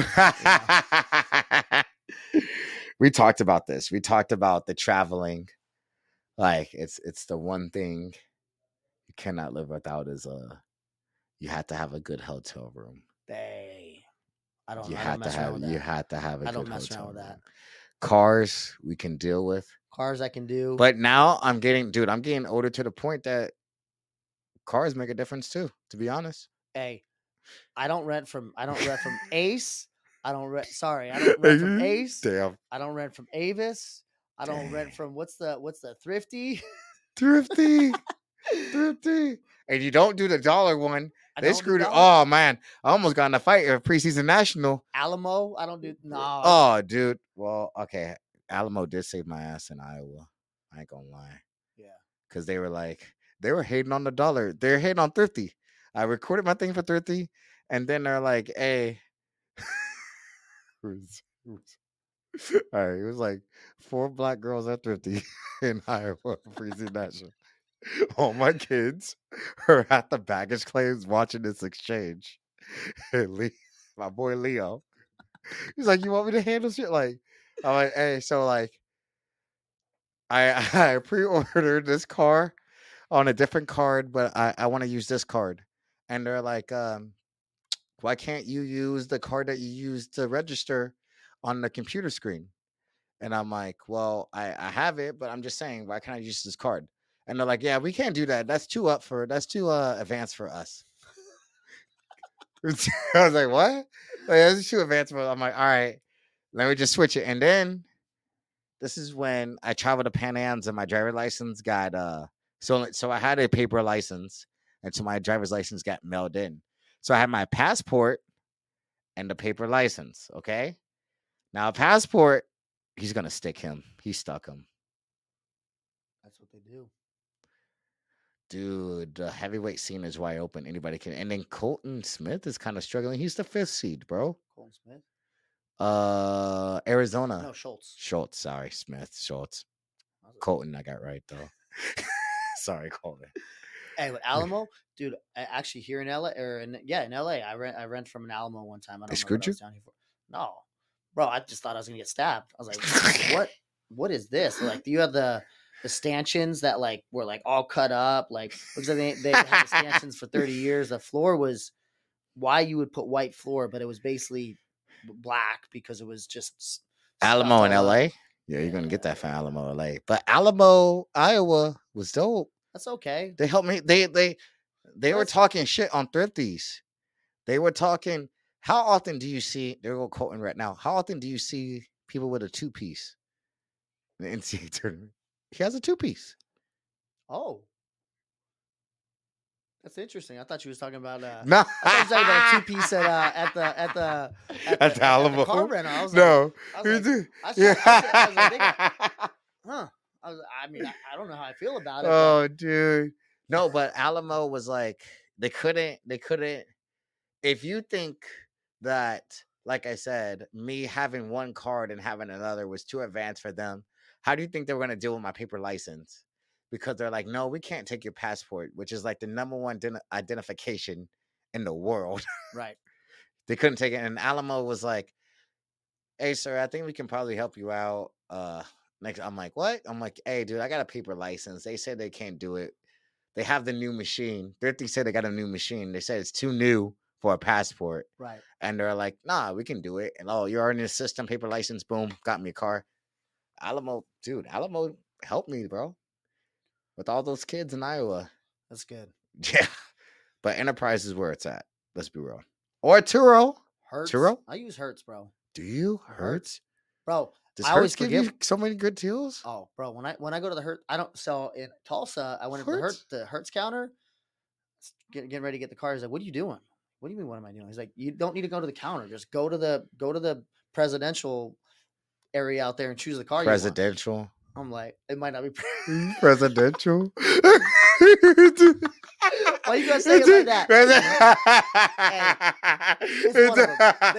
We talked about this. We talked about the traveling. Like it's the one thing you cannot live without is you have to have a good hotel room. I don't You have to have a good don't mess hotel around with room. that. Cars we can deal with. Cars I can do. But now I'm getting older to the point that cars make a difference too, to be honest. Hey, I don't rent from Ace. I don't rent from Ace. Damn. I don't rent from Avis. I don't rent from what's the Thrifty? Thrifty. And you don't do the dollar one. They screwed it. Oh man, I almost got in a fight at preseason national. Alamo, I don't do no. Oh, dude. Well, okay. Alamo did save my ass in Iowa. I ain't gonna lie. Yeah. Because they were hating on the dollar. They're hating on Thrifty. I recorded my thing for Thrifty, and then they're like, "Hey." All right, it was like 4 black girls at Thrifty in Iowa preseason national. All my kids are at the baggage claims watching this exchange. And my boy Leo, he's like, "You want me to handle shit?" Like, I'm like, "Hey, so like, I pre-ordered this car on a different card, but I want to use this card." And they're like, "Why can't you use the card that you used to register on the computer screen?" And I'm like, "Well, I have it, but I'm just saying, why can't I use this card?" And they're like, "Yeah, we can't do that. That's too advanced for us." I was like, "What?" Like, that's too advanced for us. I'm like, "All right, let me just switch it." And then this is when I traveled to Pan Am's and my driver license got so I had a paper license, and so my driver's license got mailed in. So I had my passport and the paper license. Okay, now a passport, he's gonna stick him. He stuck him. That's what they do. Dude, the heavyweight scene is wide open. Anybody can. And then Colton Smith is kind of struggling. He's the 5th seed, bro. Colton Smith? Arizona. No, Schultz. Sorry, Smith. Schultz. Colton, I got right though. Sorry, Colton. Hey, with Alamo, dude, actually here in LA in LA, I rent from an Alamo one time. I don't know screwed you? Down here for. No, bro, I just thought I was gonna get stabbed. I was like, what is this? Like, do you have the stanchions that like were like all cut up? Like, looks like they had the stanchions for 30 years. The floor was why you would put white floor, but it was basically black because it was just Alamo in LA. Yeah, you're gonna get that from Alamo, LA. But Alamo, Iowa was dope. That's okay. They helped me. They were talking shit on Thrifties. They were talking. How often do you see? They're going Colton right now. How often do you see people with a 2-piece in the NCAA tournament? He has a 2-piece. Oh, that's interesting. I thought you was talking about. No, I thought you was talking about a 2-piece at the Alamo car rental. I was no. like, huh? I mean, I don't know how I feel about it, but Oh, dude. No, but Alamo was like they couldn't. If you think that, like I said, me having one card and having another was too advanced for them, how do you think they were going to deal with my paper license? Because they're like, no, we can't take your passport, which is like the number one identification in the world. right. They couldn't take it. And Alamo was like, hey, sir, I think we can probably help you out. Next, I'm like, what? I'm like, hey, dude, I got a paper license. They said they can't do it. They have the new machine. Thrifty said they got a new machine. They said it's too new for a passport. Right. And they're like, nah, we can do it. And oh, you're in the system, paper license, boom, got me a car. Alamo, dude, Alamo helped me, bro. With all those kids in Iowa. That's good. Yeah. But Enterprise is where it's at. Let's be real. Or Turo. Hertz. Turo? I use Hertz, bro. Do you? Hertz? Bro, Does I Hertz always give forget. you so many good deals? Oh, bro, when I go to the Hertz, I don't. So in Tulsa, I went to Hertz? the Hertz counter, getting ready to get the car. He's like, "What are you doing? What do you mean? What am I doing?" He's like, "You don't need to go to the counter. Just go to the presidential area out there and choose the car Presidential. you want." I'm like, it might not be Presidential. Why you gonna say it like that? Hey, it's one of them.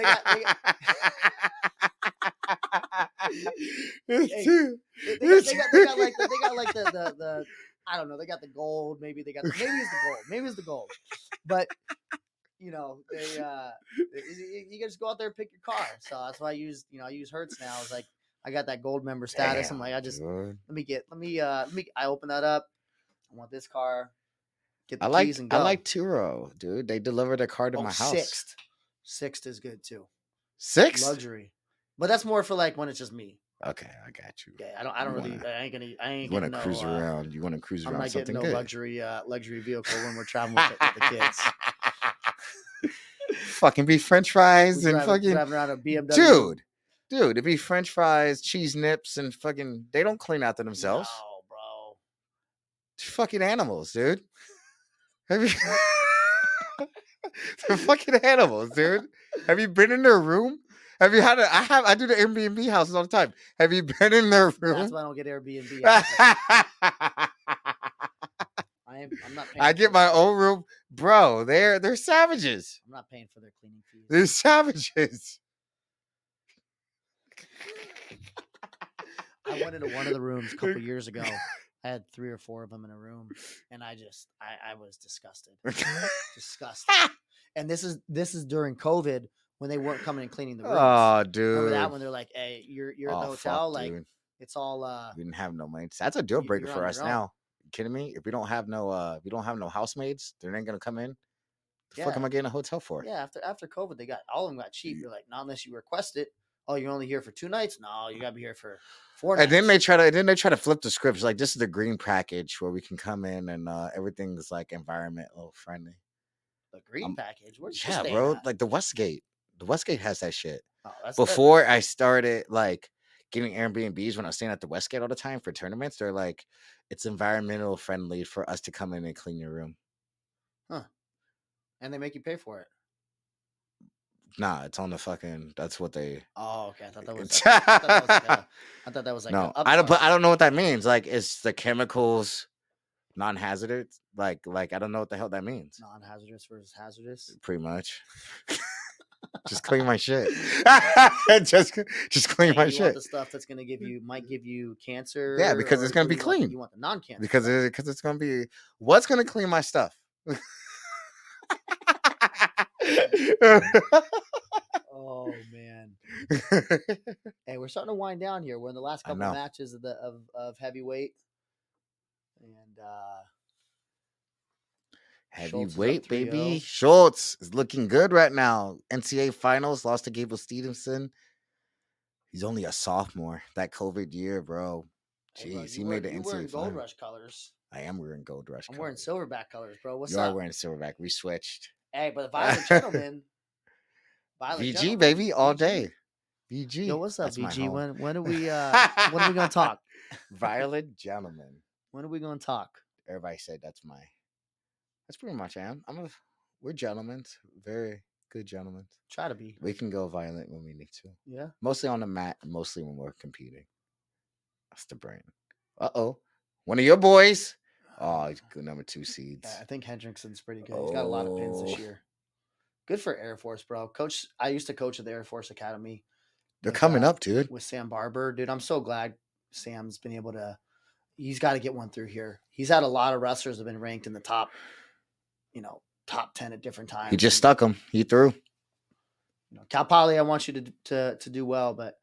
They got like the I don't know. They got the gold. Maybe it's the gold. But you know, you can just go out there and pick your car. So that's why I use Hertz now. It's like I got that gold member status. Damn, I'm like, dude. I open that up. I want this car. Get the keys and go. I like Turo, dude. They delivered a car to my house. Sixth is good too. Sixth? Luxury. But that's more for like when it's just me. Okay, I got you. Yeah, I ain't You want to cruise around. You want to cruise around something good. I'm not getting no luxury vehicle when we're traveling with the kids. Fucking be French fries and fucking driving around a BMW. Dude, it'd be French fries, cheese nips, and fucking. They don't clean after themselves. No, bro. Fucking animals, dude. Have you? They're fucking animals, dude. Have you been in their room? Have you had I do the Airbnb houses all the time. Have you been in their room? That's why I don't get Airbnb. I'm not paying. I get my own room. Bro, they're savages. I'm not paying for their cleaning fees. They're savages. I went into one of the rooms a couple years ago. I had 3 or 4 of them in a room, and I was disgusted. Disgusted. And this is during COVID when they weren't coming and cleaning the rooms. Oh, dude. Remember that when they're like, "Hey, you're at the hotel, like dude. It's all we didn't have no money. That's a deal breaker for us now. You kidding me? If we don't have no housemaids, they're not gonna come in. The fuck am I getting a hotel for? Yeah, after COVID, they got all of them got cheap. You're like, not unless you request it. Oh, you're only here for 2 nights? No, you gotta be here for 4 nights. And then they try to flip the scripts. Like, this is the green package where we can come in and everything's like environmental friendly. The green package? Where's bro? At? Like the Westgate. The Westgate has that shit. Oh, before I started like getting Airbnbs, when I was staying at the Westgate all the time for tournaments, they're like, it's environmental friendly for us to come in and clean your room. Huh. And they make you pay for it. Nah, it's on the fucking. That's what they. Oh, okay. I thought that was. I thought that was like. No, I don't know what that means. Like, is the chemicals non-hazardous? Like I don't know what the hell that means. Non-hazardous versus hazardous. Pretty much. Just clean my shit. just clean my shit. Want the stuff that's gonna might give you cancer. Yeah, because it's gonna be clean. You want the non-cancer. Because it's gonna be. What's gonna clean my stuff? Oh man. Hey, we're starting to wind down here. We're in the last couple of matches of heavyweight. And heavyweight, baby. Schultz is looking good right now. NCAA finals, lost to Gable Stevenson. He's only a sophomore. That COVID year, bro. Jeez, he made the NCAA wearing Gold Rush colors. I am wearing Gold Rush colors. I'm wearing Silverback colors, bro. What's up? You are wearing Silverback. We switched. Hey, but the Violent Gentleman. VG, baby, all day. VG. Yo, what's up, VG? When are we gonna talk? Violent Gentleman. When are we gonna talk? Everybody said that's pretty much I am. We're gentlemen. Very good gentlemen. Try to be. We can go violent when we need to. Yeah. Mostly on the mat, mostly when we're competing. That's the brain. One of your boys. Oh, he's good number 2 seeds. Yeah, I think Hendrickson's pretty good. He's got a lot of pins this year. Good for Air Force, bro. Coach, I used to coach at the Air Force Academy. They're coming up, dude. With Sam Barber. Dude, I'm so glad Sam's been able to. He's got to get one through here. He's had a lot of wrestlers that have been ranked in the top, top 10 at different times. He just stuck him. He threw. Cal Poly, I want you to do well, but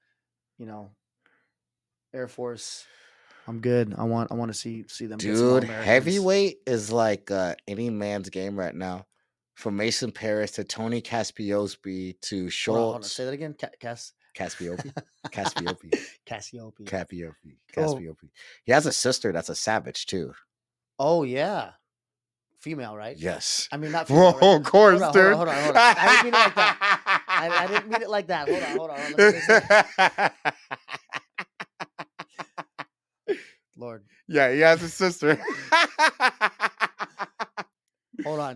Air Force, I'm good. I want to see them. Dude, heavyweight is like any man's game right now. From Mason Paris to Tony Caspioppi to Schultz. Hold on, say that again. Caspioppi. He has a sister that's a savage too. Oh yeah, female, right? Yes. I mean, not female. Whoa, of course, dude. Hold on. I didn't mean it like that. I didn't mean it like that. Hold on. Let me Lord. Yeah, he has a sister. Hold on.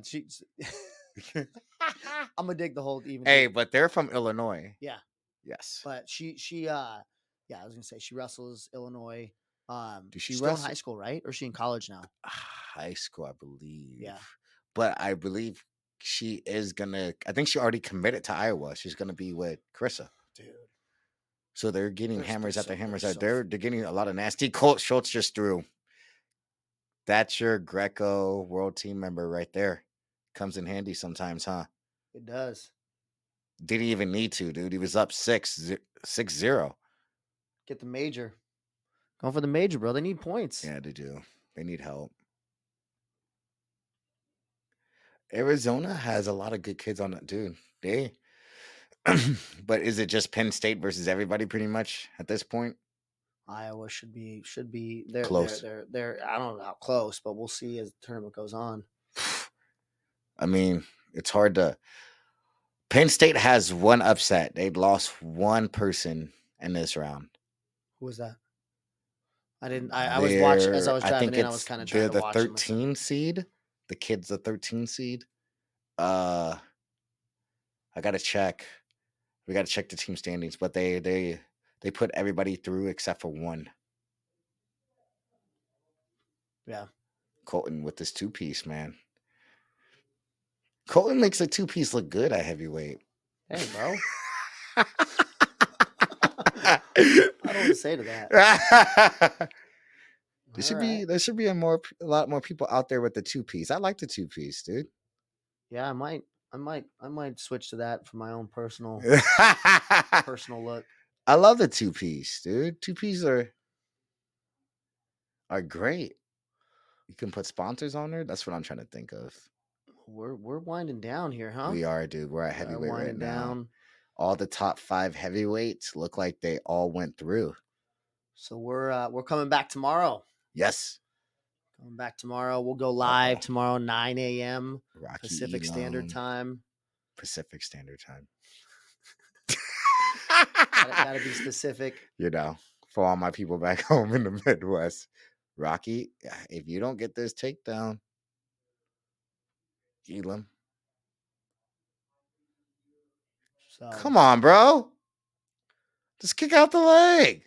I'm gonna dig the whole even. Hey, but they're from Illinois. Yeah. Yes. But she I was gonna say she wrestles Illinois. She's still in high school, right? Or is she in college now? High school, I believe. Yeah. But I believe she is gonna. I think she already committed to Iowa. She's gonna be with Carissa. Dude. So they're getting hammers after hammers. They're getting a lot of nasty. Colt Schultz just threw. That's your Greco world team member right there. Comes in handy sometimes, huh? It does. Didn't even need to, dude. He was up 6-0. Get the major. Going for the major, bro. They need points. Yeah, they do. They need help. Arizona has a lot of good kids on it, dude. But is it just Penn State versus everybody pretty much at this point? Iowa should be they're close. They're I don't know how close, but we'll see as the tournament goes on. I mean, it's hard to. Penn State has one upset. They'd lost one person in this round. Who was that? I didn't. I was watching as I was driving in. I was kind of trying to watch. They're the 13 seed. The kid's the 13 seed. I gotta check. We gotta check the team standings, but they put everybody through except for one. Yeah. Colton with this 2-piece, man. Colton makes a 2-piece look good at heavyweight. Hey, bro. I don't want to say to that. There should be a lot more people out there with the 2-piece. I like the 2-piece, dude. Yeah, I might switch to that for my own personal look. I love the 2-piece, dude. 2-piece are great. You can put sponsors on there. That's what I'm trying to think of. We're winding down here, huh? We are, dude. We're at heavyweight right now. Down. All the top 5 heavyweights look like they all went through. So we're coming back tomorrow. Yes. Coming back tomorrow. We'll go live tomorrow, 9 a.m. Pacific Standard Time. Pacific Standard Time. Gotta be specific. For all my people back home in the Midwest. Rocky, if you don't get this takedown, Elam. So, come on, bro. Just kick out the leg.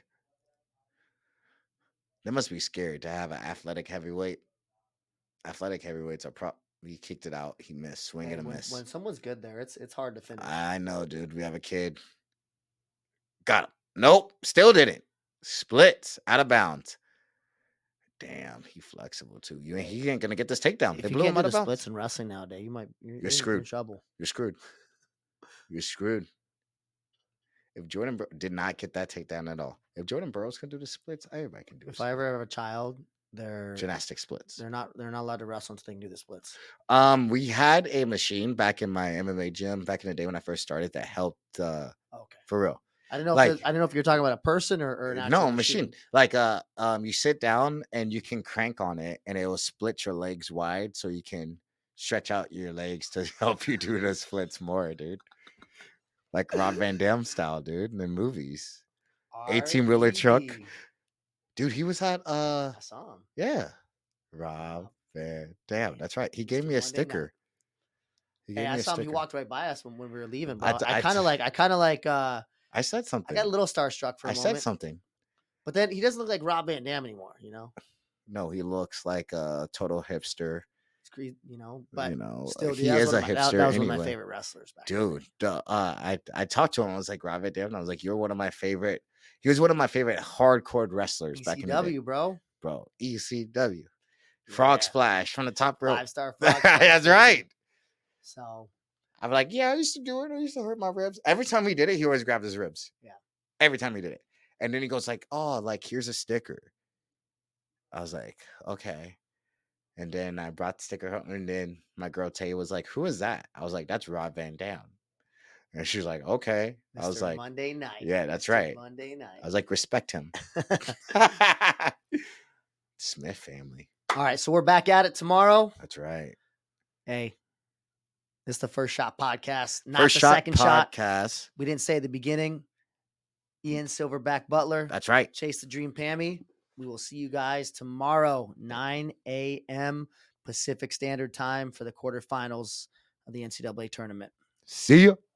They must be scared to have an athletic heavyweight. Athletic heavyweights are he kicked it out. He missed. Swing and a miss. When someone's good there, it's hard to finish. I know, dude. We have a kid. Got him. Nope. Still didn't. Splits. Out of bounds. Damn, he flexible too. He ain't gonna get this takedown. If you can't do the splits in wrestling nowadays, you're screwed. In trouble. You're screwed. You're screwed. If Jordan did not get that takedown at all, if Jordan Burroughs can do the splits, everybody can do it. If I ever have a child, they're gymnastic splits. They're not allowed to wrestle until they can do the splits. We had a machine back in my MMA gym back in the day when I first started that helped. Okay. For real. I don't know if you're talking about a person or an actual machine. Like you sit down and you can crank on it and it will split your legs wide so you can stretch out your legs to help you do the splits more, dude. Like Rob Van Dam style, dude, in the movies. 18-wheeler truck. Dude, he was at I saw him. Yeah. Rob Van Dam. That's right. He gave me a sticker. I saw him. He walked right by us when we were leaving. Bro. I kind of like I said something. I got a little starstruck for a moment. I said something. But then he doesn't look like Rob Van Dam anymore, you know? No, he looks like a total hipster. You know, but still, he is a hipster. That was one of my favorite wrestlers back dude. I talked to him. I was like, Rob Van Dam. I was like, you're one of my favorite. He was one of my favorite hardcore wrestlers back in the day. bro. ECW. Frog Splash from the top rope. 5-star frog. That's right. So I'm like, yeah, I used to do it. I used to hurt my ribs. Every time he did it, he always grabbed his ribs. Yeah. Every time he did it. And then he goes like, oh, like, here's a sticker. I was like, okay. And then I brought the sticker home, and then my girl Tay was like, who is that? I was like, that's Rob Van Dam. And she was like, okay. Mr. I was like, Monday night. Yeah, that's right. Monday night. I was like, respect him. Smith family. All right, so we're back at it tomorrow. That's right. Hey, this is the First Shot podcast, not the second shot podcast. We didn't say at the beginning. Ian Silverback Butler. That's right. Chase the Dream Pammy. We will see you guys tomorrow, 9 a.m. Pacific Standard Time for the quarterfinals of the NCAA tournament. See ya.